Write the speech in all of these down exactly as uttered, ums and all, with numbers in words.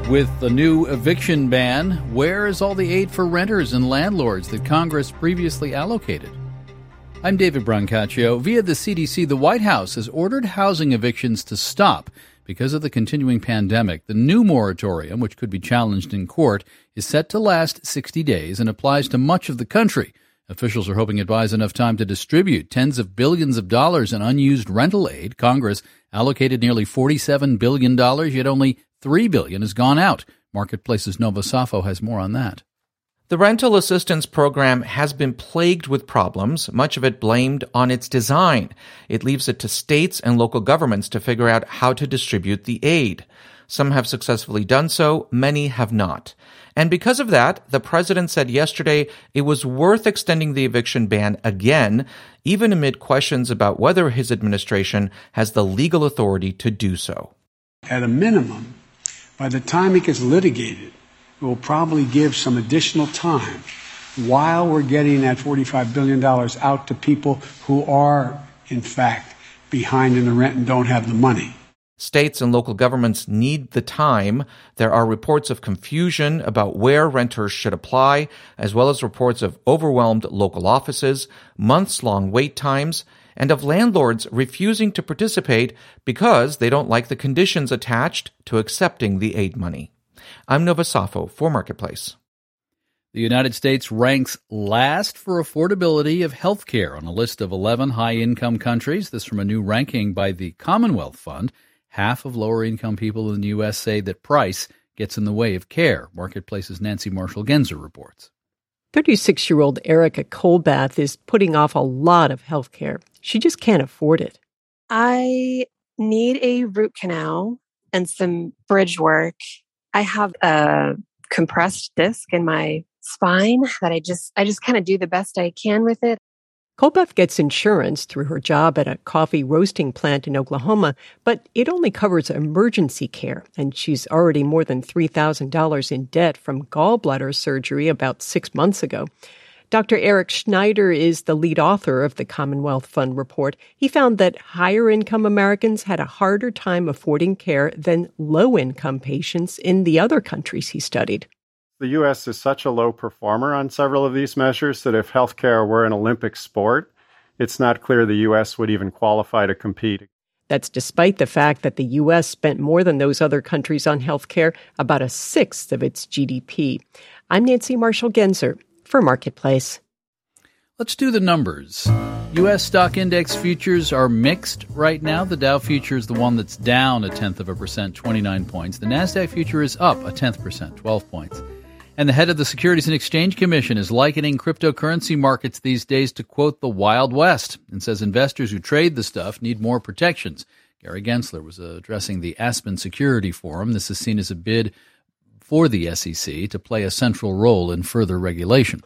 With the new eviction ban, where is all the aid for renters and landlords that Congress previously allocated? I'm David Brancaccio. Via the C D C, the White House has ordered housing evictions to stop because of the continuing pandemic. The new moratorium, which could be challenged in court, is set to last sixty days and applies to much of the country. Officials are hoping it buys enough time to distribute tens of billions of dollars in unused rental aid. Congress allocated nearly forty-seven billion dollars, yet only three billion dollars has gone out. Marketplace's Nova Safo has more on that. The rental assistance program has been plagued with problems, much of it blamed on its design. It leaves it to states and local governments to figure out how to distribute the aid. Some have successfully done so, many have not. And because of that, the president said yesterday it was worth extending the eviction ban again, even amid questions about whether his administration has the legal authority to do so. At a minimum, by the time it gets litigated, it will probably give some additional time while we're getting that forty-five billion dollars out to people who are, in fact, behind in the rent and don't have the money. States and local governments need the time. There are reports of confusion about where renters should apply, as well as reports of overwhelmed local offices, months-long wait times, and of landlords refusing to participate because they don't like the conditions attached to accepting the aid money. I'm Nova Safo for Marketplace. The United States ranks last for affordability of health care on a list of eleven high-income countries. This from a new ranking by the Commonwealth Fund. Half of lower-income people in the U S say that price gets in the way of care. Marketplace's Nancy Marshall-Genzer reports. thirty-six-year-old Erica Colbath is putting off a lot of health care. She just can't afford it. I need a root canal and some bridge work. I have a compressed disc in my spine that I just I just kind of do the best I can with it. Colbath gets insurance through her job at a coffee roasting plant in Oklahoma, but it only covers emergency care, and she's already more than three thousand dollars in debt from gallbladder surgery about six months ago. Doctor Eric Schneider is the lead author of the Commonwealth Fund report. He found that higher-income Americans had a harder time affording care than low-income patients in the other countries he studied. The U S is such a low performer on several of these measures that if healthcare were an Olympic sport, it's not clear the U S would even qualify to compete. That's despite the fact that the U S spent more than those other countries on healthcare, about a sixth of its G D P. I'm Nancy Marshall-Genzer for Marketplace. Let's do the numbers. U S stock index futures are mixed right now. The Dow future is the one that's down a tenth of a percent, twenty-nine points. The NASDAQ future is up a tenth percent, twelve points. And the head of the Securities and Exchange Commission is likening cryptocurrency markets these days to, quote, the Wild West, and says investors who trade the stuff need more protections. Gary Gensler was addressing the Aspen Security Forum. This is seen as a bid for the S E C to play a central role in further regulation.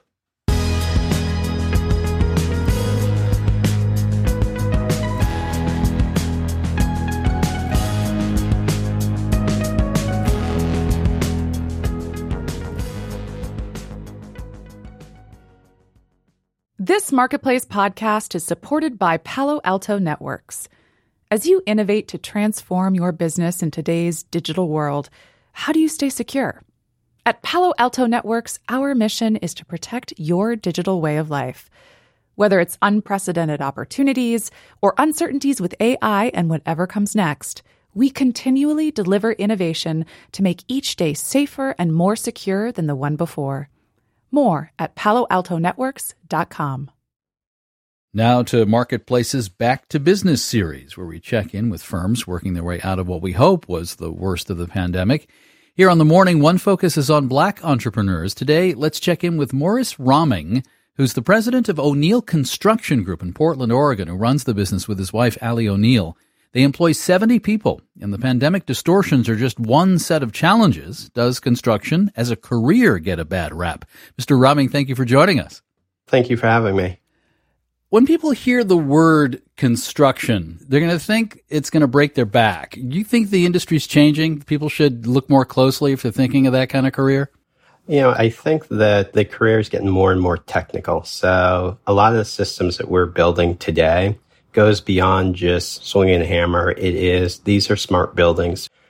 This Marketplace podcast is supported by Palo Alto Networks. As you innovate to transform your business in today's digital world, how do you stay secure? At Palo Alto Networks, our mission is to protect your digital way of life. Whether it's unprecedented opportunities or uncertainties with A I and whatever comes next, we continually deliver innovation to make each day safer and more secure than the one before. More at palo alto networks dot com. Now to Marketplace's Back to Business series, where we check in with firms working their way out of what we hope was the worst of the pandemic. Here on The Morning, one focus is on black entrepreneurs. Today, let's check in with Morris Rahming, who's the president of O'Neill Construction Group in Portland, Oregon, who runs the business with his wife, Allie O'Neill. They employ seventy people, and the pandemic distortions are just one set of challenges. Does construction as a career get a bad rap? Mister Rahming, thank you for joining us. Thank you for having me. When people hear the word construction, they're going to think it's going to break their back. You think the industry's changing? People should look more closely if they're thinking of that kind of career? You know, I think that the career is getting more and more technical. So a lot of the systems that we're building today goes beyond just swinging a hammer. It is, these are smart buildings.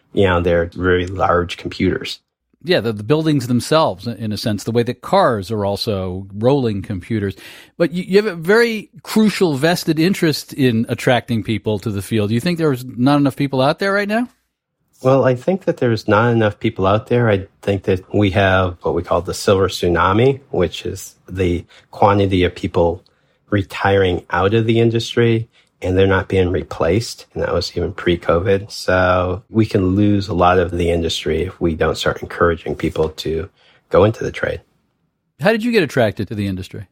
you know, they're very large computers. Yeah, the, the buildings themselves, in a sense, the way that cars are also rolling computers. But you, you have a very crucial vested interest in attracting people to the field. Do you think there's not enough people out there right now? Well, I think that there's not enough people out there. I think that we have what we call the silver tsunami, which is the quantity of people retiring out of the industry and they're not being replaced. And that was even pre-COVID. So we can lose a lot of the industry if we don't start encouraging people to go into the trade. How did you get attracted to the industry?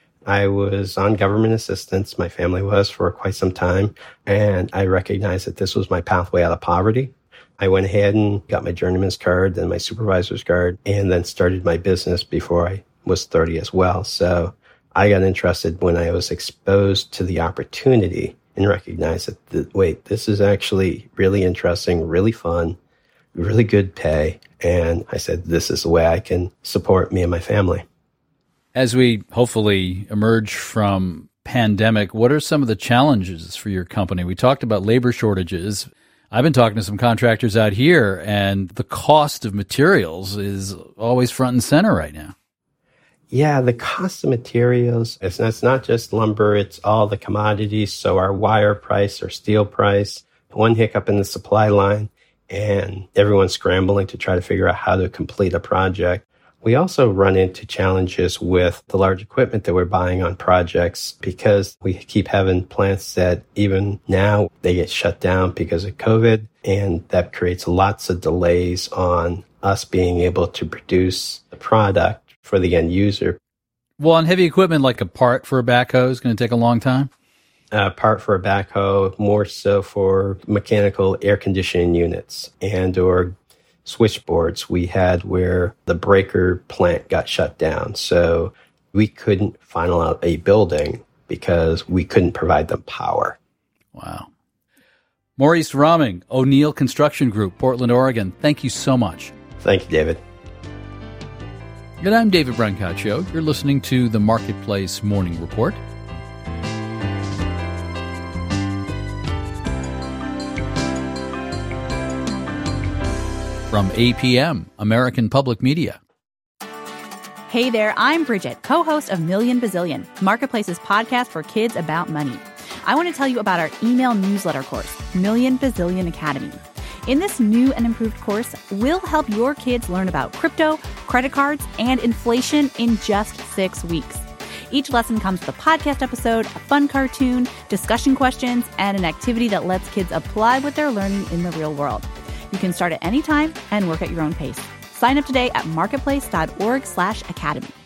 I was on government assistance. My family was for quite some time. And I recognized that this was my pathway out of poverty. I went ahead and got my journeyman's card, then my supervisor's card, and then started my business before I was thirty as well. So I got interested when I was exposed to the opportunity and recognized that, the, wait, this is actually really interesting, really fun, really good pay. And I said, this is the way I can support me and my family. As we hopefully emerge from pandemic, what are some of the challenges for your company? We talked about labor shortages. I've been talking to some contractors out here, and the cost of materials is always front and center right now. Yeah, the cost of materials, it's, it's not just lumber, it's all the commodities. So our wire price, our steel price, one hiccup in the supply line, and everyone's scrambling to try to figure out how to complete a project. We also run into challenges with the large equipment that we're buying on projects because we keep having plants that even now they get shut down because of COVID, and that creates lots of delays on us being able to produce the product for the end user. Well, on heavy equipment like a part for a backhoe is going to take a long time? A part for a backhoe, more so for mechanical air conditioning units and or switchboards we had where the breaker plant got shut down. So we couldn't final out a building because we couldn't provide them power. Wow. Maurice Rahming, O'Neill Construction Group, Portland, Oregon. Thank you so much. Thank you, David. And I'm David Brancaccio. You're listening to the Marketplace Morning Report. From A P M, American Public Media. Hey there, I'm Bridget, co-host of Million Bazillion, Marketplace's podcast for kids about money. I want to tell you about our email newsletter course, Million Bazillion Academy. In this new and improved course, we'll help your kids learn about crypto, credit cards, and inflation in just six weeks. Each lesson comes with a podcast episode, a fun cartoon, discussion questions, and an activity that lets kids apply what they're learning in the real world. You can start at any time and work at your own pace. Sign up today at marketplace.org slash academy.